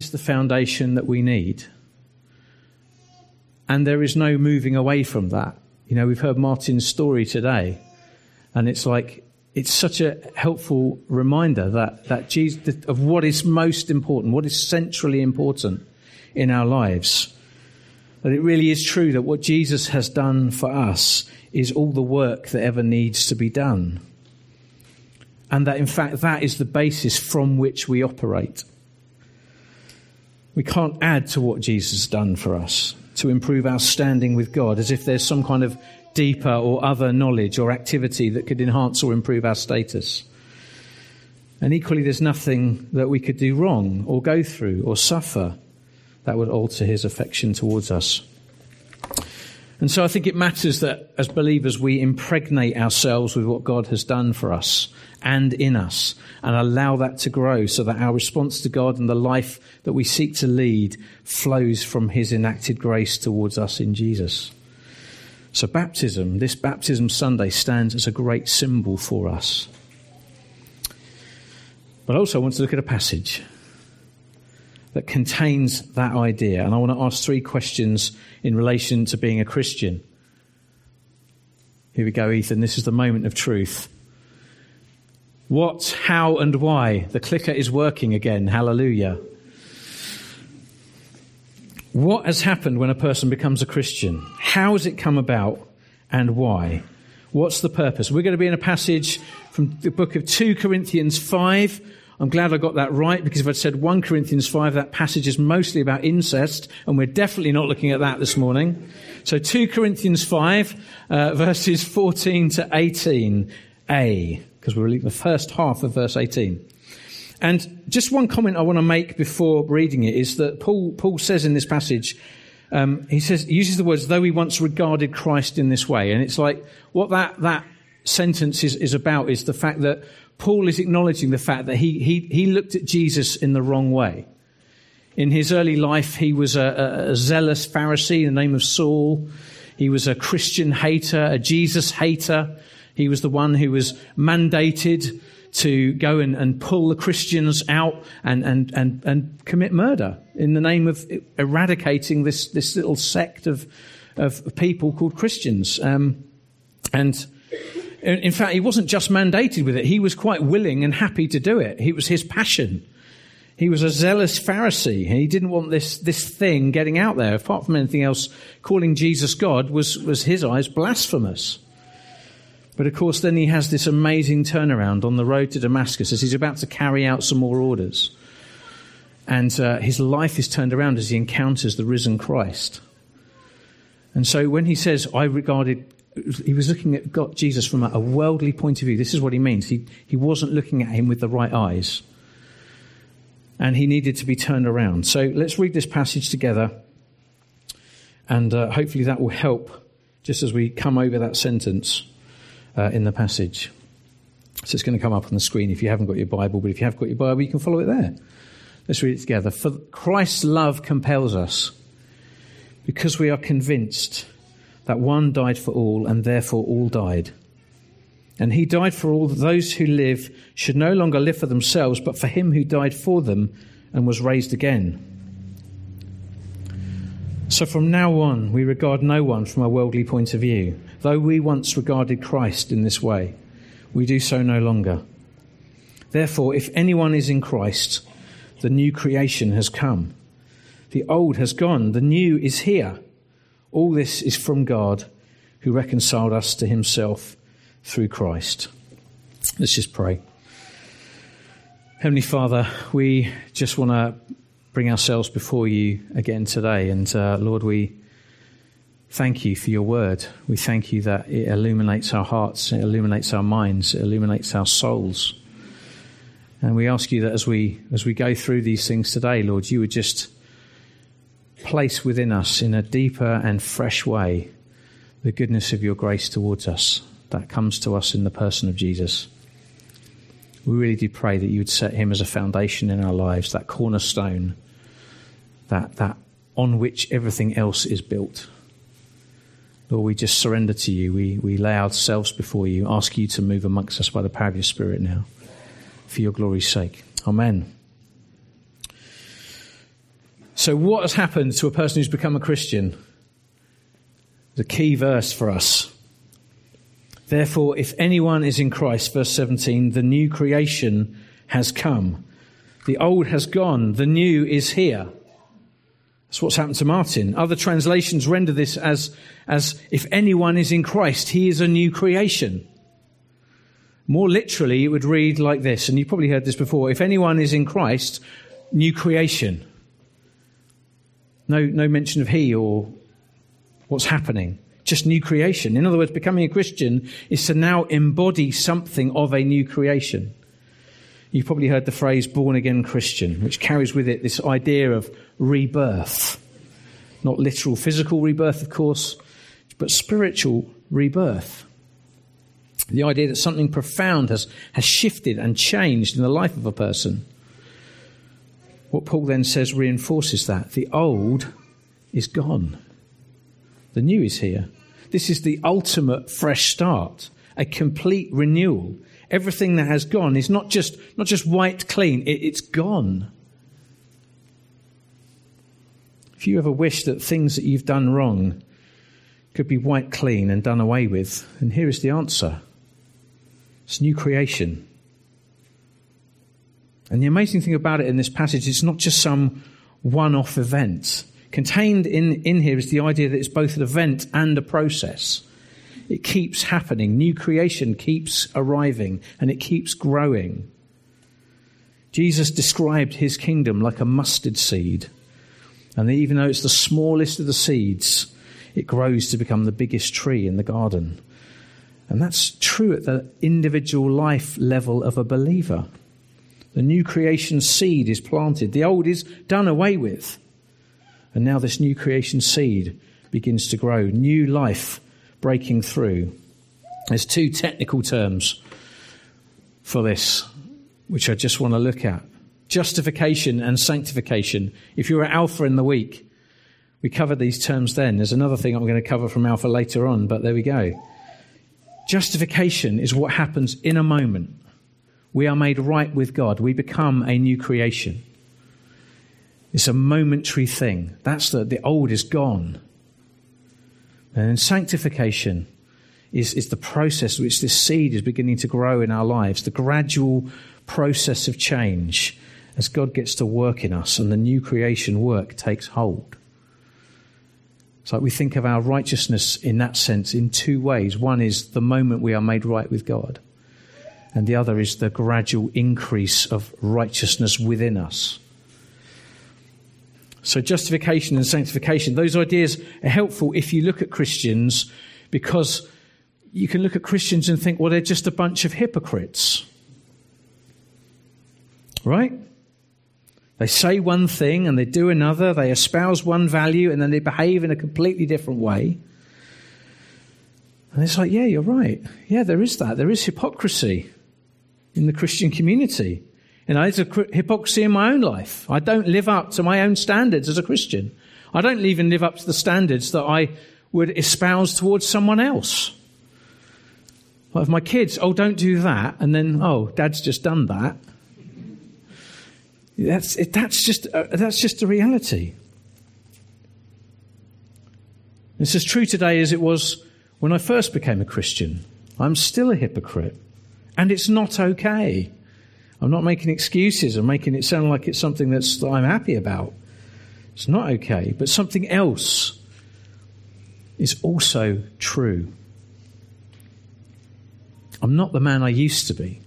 is the foundation that we need. And there is no moving away from that. You know, we've heard Martin's story today, and it's like, it's such a helpful reminder that Jesus, of what is most important, what is centrally important in our lives. That it really is true that what Jesus has done for us is all the work that ever needs to be done. And that, in fact, that is the basis from which we operate. We can't add to what Jesus has done for us to improve our standing with God, as if there's some kind of deeper or other knowledge or activity that could enhance or improve our status. And equally, there's nothing that we could do wrong or go through or suffer that would alter his affection towards us. And so I think it matters that as believers we impregnate ourselves with what God has done for us and in us, and allow that to grow so that our response to God and the life that we seek to lead flows from his enacted grace towards us in Jesus. So baptism, this Baptism Sunday, stands as a great symbol for us. But also I want to look at a passage that contains that idea. And I want to ask 3 questions in relation to being a Christian. Here we go, Ethan. This is the moment of truth. What, how, and why? The clicker is working again. Hallelujah. What has happened when a person becomes a Christian? How has it come about, and why? What's the purpose? We're going to be in a passage from the book of 2 Corinthians 5. I'm glad I got that right, because if I'd said 1 Corinthians 5, that passage is mostly about incest, and we're definitely not looking at that this morning. So 2 Corinthians 5, verses 14 to 18a, because we're reading the first half of verse 18. And just one comment I want to make before reading it is that Paul says in this passage, he uses the words, though he once regarded Christ in this way. And it's like, what that sentence is about is the fact that Paul is acknowledging the fact that he looked at Jesus in the wrong way. In his early life, he was a zealous Pharisee in the name of Saul. He was a Christian hater, a Jesus hater. He was the one who was mandated to go and pull the Christians out and commit murder in the name of eradicating this little sect of people called Christians. And in fact, he wasn't just mandated with it. He was quite willing and happy to do it. It was his passion. He was a zealous Pharisee. He didn't want this thing getting out there. Apart from anything else, calling Jesus God was his eyes blasphemous. But of course, then he has this amazing turnaround on the road to Damascus as he's about to carry out some more orders. And his life is turned around as he encounters the risen Christ. And so when he says, he was looking at God, Jesus from a worldly point of view. This is what he means. He wasn't looking at him with the right eyes. And he needed to be turned around. So let's read this passage together. And hopefully that will help just as we come over that sentence in the passage. So it's going to come up on the screen if you haven't got your Bible. But if you have got your Bible, you can follow it there. Let's read it together. For Christ's love compels us, because we are convinced that one died for all, and therefore all died. And he died for all, that those who live should no longer live for themselves, but for him who died for them and was raised again. So from now on, we regard no one from a worldly point of view. Though we once regarded Christ in this way, we do so no longer. Therefore, if anyone is in Christ, the new creation has come. The old has gone, the new is here. All this is from God, who reconciled us to himself through Christ. Let's just pray. Heavenly Father, we just want to bring ourselves before you again today. And Lord, we thank you for your word. We thank you that it illuminates our hearts, it illuminates our minds, it illuminates our souls. And we ask you that as we go through these things today, Lord, you would just place within us in a deeper and fresh way the goodness of your grace towards us that comes to us in the person of Jesus. We really do pray that you would set him as a foundation in our lives, that cornerstone, that on which everything else is built. Lord, we just surrender to you. We lay ourselves before you, ask you to move amongst us by the power of your Spirit now, for your glory's sake. Amen. So what has happened to a person who's become a Christian? The key verse for us. Therefore, if anyone is in Christ, verse 17, the new creation has come. The old has gone, the new is here. That's what's happened to Martin. Other translations render this as if anyone is in Christ, he is a new creation. More literally, it would read like this, and you've probably heard this before. If anyone is in Christ, new creation. No mention of he or what's happening. Just new creation. In other words, becoming a Christian is to now embody something of a new creation. You've probably heard the phrase born-again Christian, which carries with it this idea of rebirth. Not literal physical rebirth, of course, but spiritual rebirth. The idea that something profound has shifted and changed in the life of a person. What Paul then says reinforces that. The old is gone. The new is here. This is the ultimate fresh start, a complete renewal. Everything that has gone is not just wiped clean, it's gone. If you ever wish that things that you've done wrong could be wiped clean and done away with, then here is the answer. It's new creation. And the amazing thing about it in this passage, it's not just some one-off event. Contained in here is the idea that it's both an event and a process. It keeps happening. New creation keeps arriving and it keeps growing. Jesus described his kingdom like a mustard seed. And even though it's the smallest of the seeds, it grows to become the biggest tree in the garden. And that's true at the individual life level of a believer. The new creation seed is planted. The old is done away with. And now this new creation seed begins to grow. New life breaking through. There's two technical terms for this, which I just want to look at. Justification and sanctification. If you were at Alpha in the week, we covered these terms then. There's another thing I'm going to cover from Alpha later on, but there we go. Justification is what happens in a moment. We are made right with God. We become a new creation. It's a momentary thing. That's the old is gone. And sanctification is the process which this seed is beginning to grow in our lives, the gradual process of change as God gets to work in us and the new creation work takes hold. It's like we think of our righteousness in that sense in two ways. One is the moment we are made right with God, and the other is the gradual increase of righteousness within us. So justification and sanctification, those ideas are helpful if you look at Christians, because you can look at Christians and think, well, they're just a bunch of hypocrites. Right? They say one thing and they do another. They espouse one value and then they behave in a completely different way. And it's like, yeah, you're right. Yeah, there is that. There is hypocrisy in the Christian community. You know, there's a hypocrisy in my own life. I don't live up to my own standards as a Christian. I don't even live up to the standards that I would espouse towards someone else. Like if my kids, don't do that, and then, Dad's just done that. That's just the reality. It's as true today as it was when I first became a Christian. I'm still a hypocrite, and it's not okay. I'm not making excuses. I'm making it sound like it's something that I'm happy about. It's not okay. But something else is also true. I'm not the man I used to be.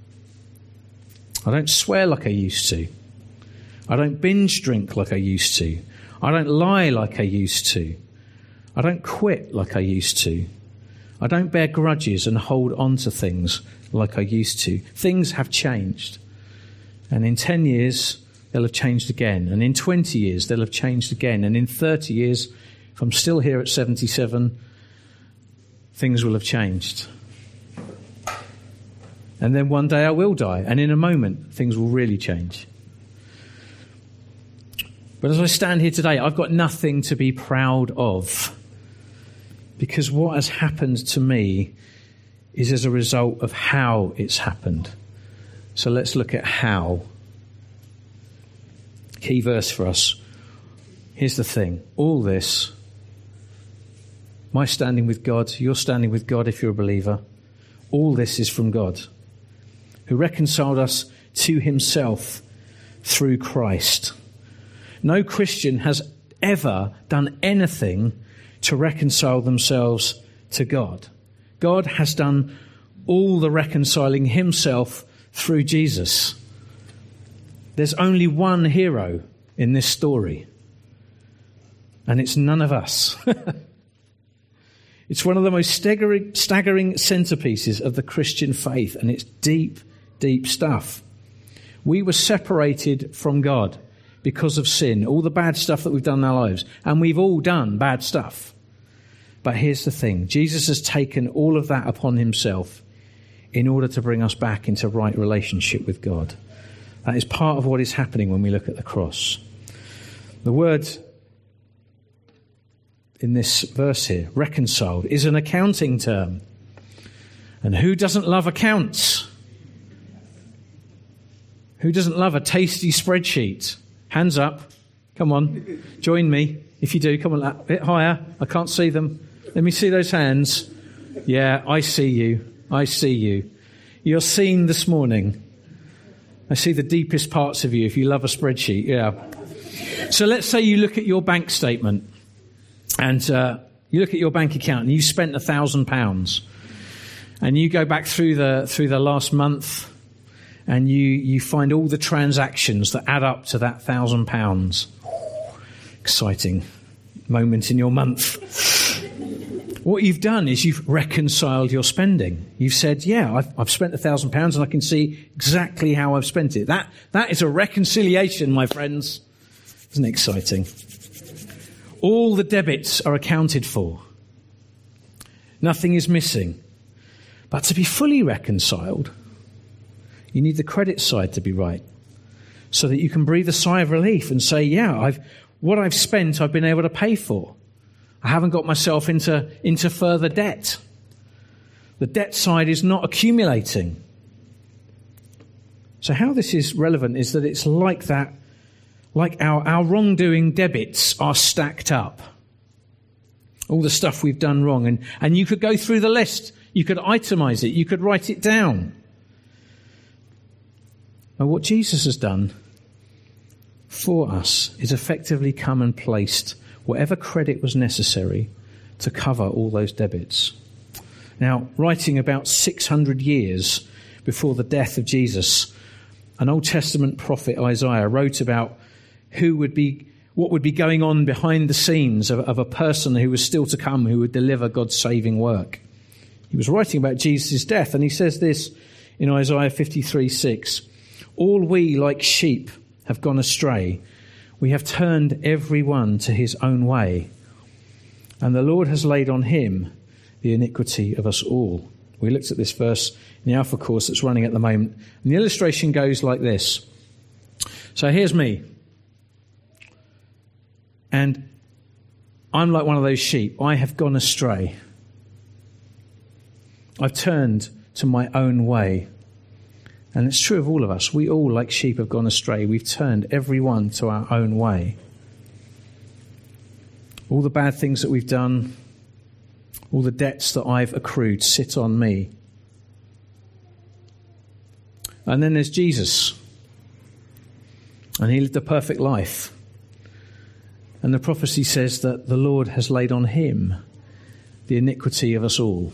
I don't swear like I used to. I don't binge drink like I used to. I don't lie like I used to. I don't quit like I used to. I don't bear grudges and hold on to things like I used to. Things have changed. And in 10 years, they'll have changed again. And in 20 years, they'll have changed again. And in 30 years, if I'm still here at 77, things will have changed. And then one day I will die. And in a moment, things will really change. But as I stand here today, I've got nothing to be proud of. Because what has happened to me is as a result of how it's happened. So let's look at how. Key verse for us. Here's the thing. All this, my standing with God, your standing with God if you're a believer, all this is from God, who reconciled us to himself through Christ. No Christian has ever done anything to reconcile themselves to God. God has done all the reconciling himself through Jesus. There's only one hero in this story, and it's none of us. It's one of the most staggering centerpieces of the Christian faith, and it's deep, deep stuff. We were separated from God because of sin, all the bad stuff that we've done in our lives, and we've all done bad stuff. But here's the thing. Jesus has taken all of that upon himself in order to bring us back into right relationship with God. That is part of what is happening when we look at the cross. The word in this verse here, reconciled, is an accounting term. And who doesn't love accounts? Who doesn't love a tasty spreadsheet? Hands up. Come on. Join me. If you do, come on, a bit higher. I can't see them. Let me see those hands. Yeah, I see you. I see you. You're seen this morning. I see the deepest parts of you if you love a spreadsheet. Yeah. So let's say you look at your bank statement and you look at your bank account and you spent £1,000 and you go back through the last month and you find all the transactions that add up to that £1,000. Exciting moment in your month. What you've done is you've reconciled your spending. You've said, yeah, I've spent £1,000 and I can see exactly how I've spent it. That is a reconciliation, my friends. Isn't it exciting? All the debits are accounted for. Nothing is missing. But to be fully reconciled, you need the credit side to be right so that you can breathe a sigh of relief and say, yeah, what I've spent, I've been able to pay for. I haven't got myself into further debt. The debt side is not accumulating. So how this is relevant is that it's like that, like our wrongdoing debits are stacked up. All the stuff we've done wrong. And you could go through the list. You could itemize it. You could write it down. And what Jesus has done for us is effectively come and placed whatever credit was necessary to cover all those debits. Now, writing about 600 years before the death of Jesus, an Old Testament prophet, Isaiah, wrote about what would be going on behind the scenes of a person who was still to come, who would deliver God's saving work. He was writing about Jesus' death, and he says this in Isaiah 53:6. All we like sheep have gone astray. We have turned every one to his own way, and the Lord has laid on him the iniquity of us all. We looked at this verse in the Alpha course that's running at the moment, and the illustration goes like this. So here's me, and I'm like one of those sheep. I have gone astray. I've turned to my own way. And it's true of all of us. We all, like sheep, have gone astray. We've turned everyone to our own way. All the bad things that we've done, all the debts that I've accrued sit on me. And then there's Jesus. And he lived a perfect life. And the prophecy says that the Lord has laid on him the iniquity of us all.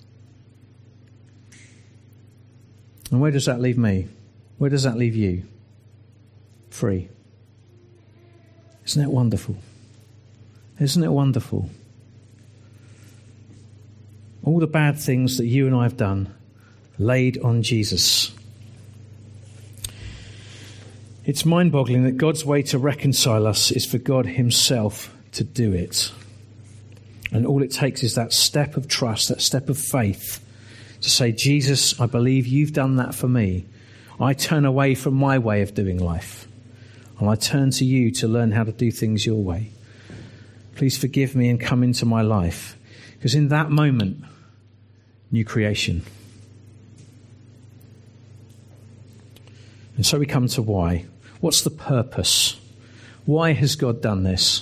And where does that leave me? Where does that leave you? Free. Isn't it wonderful? Isn't it wonderful? All the bad things that you and I have done laid on Jesus. It's mind-boggling that God's way to reconcile us is for God himself to do it. And all it takes is that step of trust, that step of faith, to say, Jesus, I believe you've done that for me. I turn away from my way of doing life, and I turn to you to learn how to do things your way. Please forgive me and come into my life. Because in that moment, new creation. And so we come to why. What's the purpose? Why has God done this?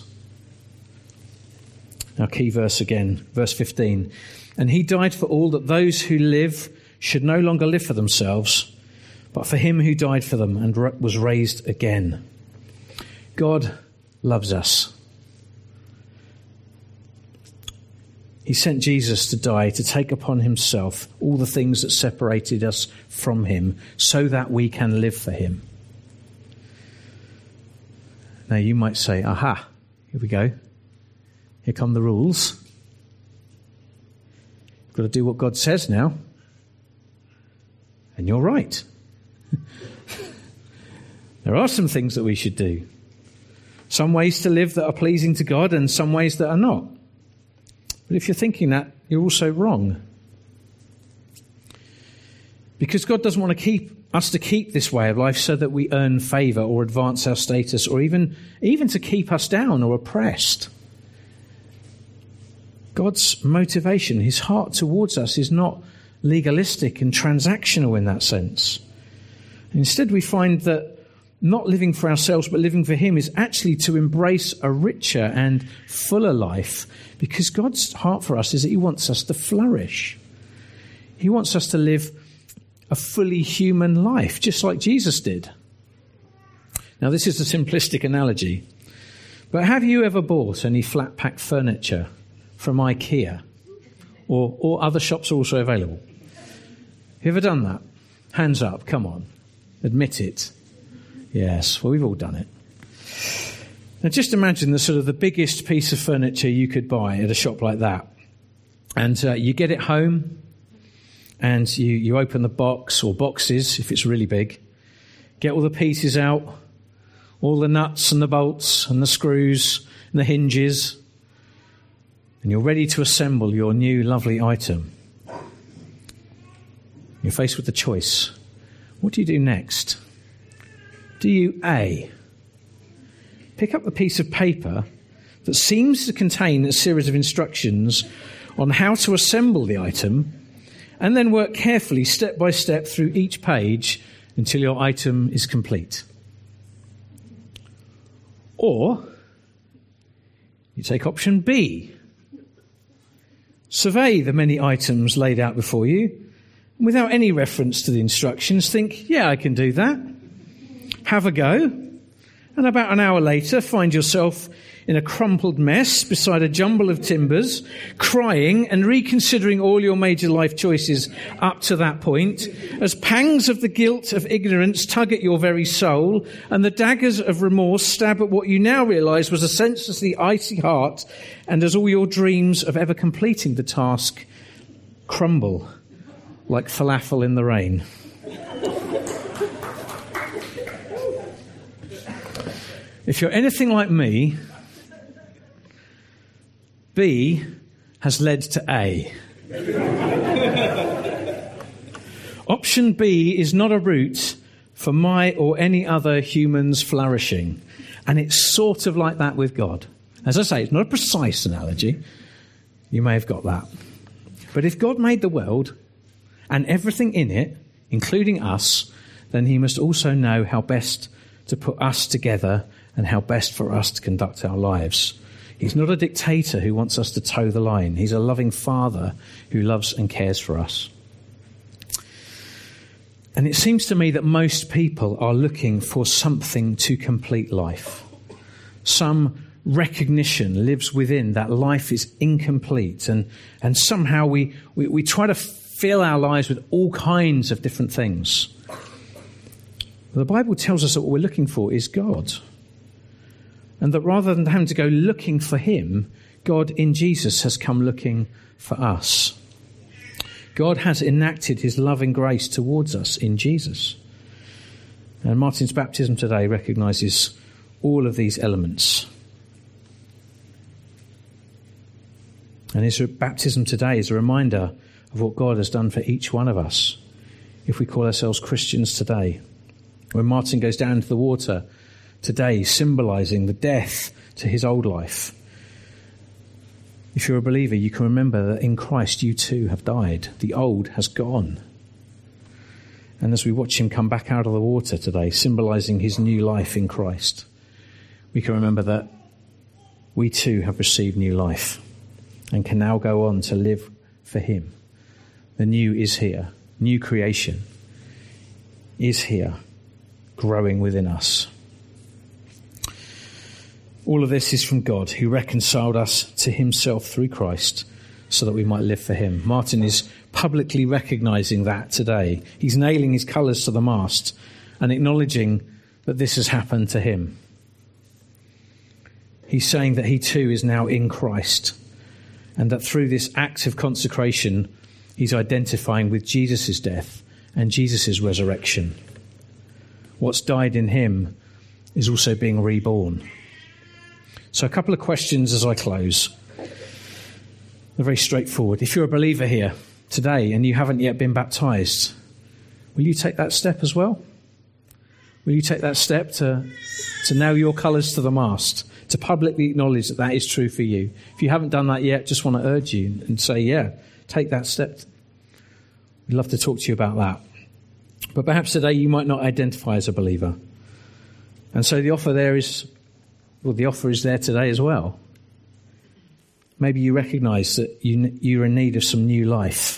Our key verse again, verse 15. And he died for all, that those who live should no longer live for themselves, but for him who died for them and was raised again. God loves us. He sent Jesus to die, to take upon himself all the things that separated us from him, so that we can live for him. Now you might say, aha, here we go. Here come the rules. Got to do what God says now. And you're right. There are some things that we should do. Some ways to live that are pleasing to God and some ways that are not. But if you're thinking that, you're also wrong. Because God doesn't want to keep this way of life so that we earn favour or advance our status, or even to keep us down or oppressed. God's motivation, his heart towards us, is not legalistic and transactional in that sense. Instead, we find that not living for ourselves but living for him is actually to embrace a richer and fuller life, because God's heart for us is that he wants us to flourish. He wants us to live a fully human life, just like Jesus did. Now, this is a simplistic analogy, but have you ever bought any flat-pack furniture from IKEA? Or other shops are also available? Have you ever done that? Hands up, come on. Admit it. Yes, well, we've all done it. Now, just imagine the biggest piece of furniture you could buy at a shop like that. And you get it home, and you open the box, or boxes, if it's really big, get all the pieces out, all the nuts and the bolts and the screws and the hinges, and you're ready to assemble your new lovely item. You're faced with the choice. What do you do next? Do you A, pick up a piece of paper that seems to contain a series of instructions on how to assemble the item, and then work carefully step by step through each page until your item is complete? Or you take option B, survey the many items laid out before you, and without any reference to the instructions, think, yeah, I can do that. Have a go, and about an hour later find yourself in a crumpled mess beside a jumble of timbers, crying and reconsidering all your major life choices up to that point, as pangs of the guilt of ignorance tug at your very soul, and the daggers of remorse stab at what you now realise was a senselessly icy heart, and as all your dreams of ever completing the task crumble like falafel in the rain. If you're anything like me, B has led to A. Option B is not a route for my or any other human's flourishing. And it's sort of like that with God. As I say, it's not a precise analogy. You may have got that. But if God made the world and everything in it, including us, then he must also know how best to put us together and how best for us to conduct our lives. He's not a dictator who wants us to toe the line. He's a loving father who loves and cares for us. And it seems to me that most people are looking for something to complete life. Some recognition lives within that life is incomplete, and somehow we try to fill our lives with all kinds of different things. The Bible tells us that what we're looking for is God. And that rather than having to go looking for him, God in Jesus has come looking for us. God has enacted his loving grace towards us in Jesus. And Martin's baptism today recognises all of these elements. And his baptism today is a reminder of what God has done for each one of us, if we call ourselves Christians today. When Martin goes down into the water today, symbolising the death to his old life, if you're a believer, you can remember that in Christ you too have died. The old has gone. And as we watch him come back out of the water today, symbolising his new life in Christ, we can remember that we too have received new life and can now go on to live for him. The new is here. New creation is here, growing within us. All of this is from God, who reconciled us to himself through Christ so that we might live for him. Martin is publicly recognising that today. He's nailing his colours to the mast and acknowledging that this has happened to him. He's saying that he too is now in Christ, and that through this act of consecration, he's identifying with Jesus' death and Jesus' resurrection. What's died in him is also being reborn. So a couple of questions as I close. They're very straightforward. If you're a believer here today and you haven't yet been baptised, will you take that step as well? Will you take that step to nail your colours to the mast, to publicly acknowledge that that is true for you? If you haven't done that yet, just want to urge you and say, yeah, take that step. We'd love to talk to you about that. But perhaps today you might not identify as a believer. And so the offer is there today as well. Maybe you recognise that you're in need of some new life.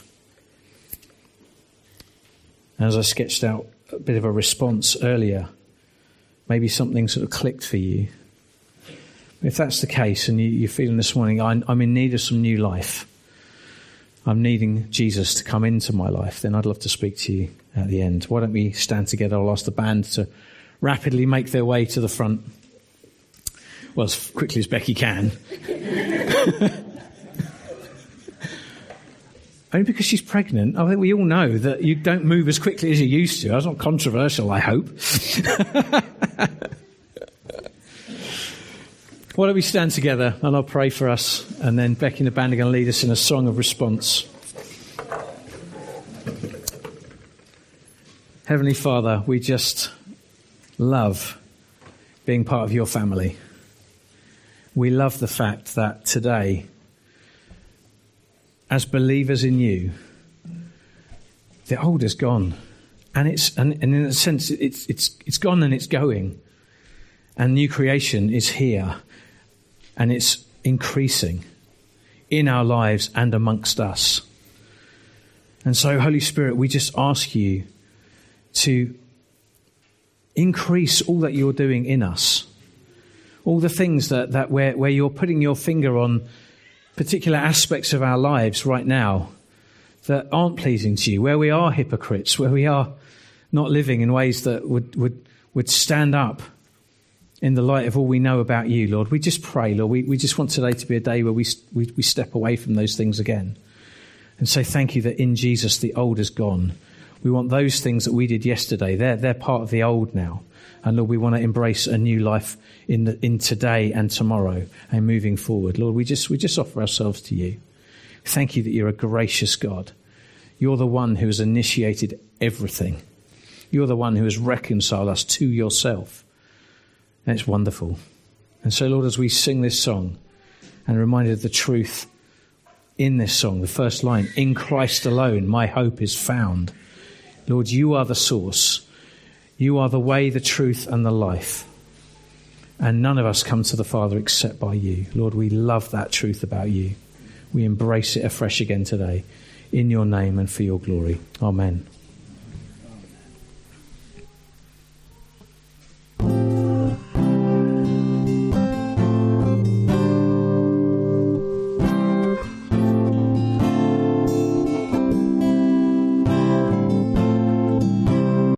As I sketched out a bit of a response earlier, maybe something sort of clicked for you. If that's the case and you're feeling this morning, I'm in need of some new life, I'm needing Jesus to come into my life, then I'd love to speak to you at the end. Why don't we stand together? I'll ask the band to rapidly make their way to the front. Well, as quickly as Becky can. Only because she's pregnant. I think we all know that you don't move as quickly as you used to. That's not controversial, I hope. Why don't we stand together and I'll pray for us, and then Becky and the band are going to lead us in a song of response. Heavenly Father, we just love being part of your family. We love the fact that today, as believers in you, the old is gone, and in a sense it's gone and it's going, and new creation is here, and it's increasing in our lives and amongst us. And so, Holy Spirit, we just ask you to increase all that you're doing in us. All the things that where you're putting your finger on particular aspects of our lives right now that aren't pleasing to you, where we are hypocrites, where we are not living in ways that would stand up in the light of all we know about you, Lord. We just pray, Lord, we just want today to be a day where we step away from those things again and say thank you that in Jesus the old is gone. We want those things that we did yesterday, they're part of the old now. And Lord, we want to embrace a new life in today and tomorrow and moving forward. Lord, we just offer ourselves to you. Thank you that you're a gracious God. You're the one who has initiated everything. You're the one who has reconciled us to yourself. And it's wonderful. And so, Lord, as we sing this song and reminded of the truth in this song, the first line, in Christ alone, my hope is found. Lord, you are the source. You are the way, the truth, and the life. And none of us come to the Father except by you. Lord, we love that truth about you. We embrace it afresh again today. In your name and for your glory. Amen.